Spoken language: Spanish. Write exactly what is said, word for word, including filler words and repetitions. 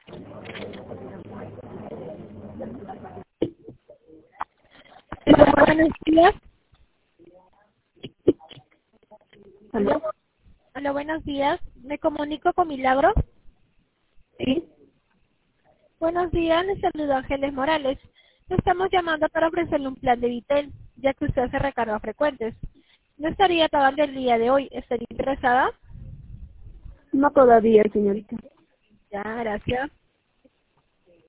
Hola, buenos días. ¿Aló? Hola, buenos días. Me comunico con Milagro. Sí. Buenos días, les saludo Ángeles Morales. Le estamos llamando para ofrecerle un plan de Vitel, ya que usted hace recargas frecuentes. No estaría pagando el día de hoy. ¿Estaría interesada? No todavía, señorita. Ya, gracias.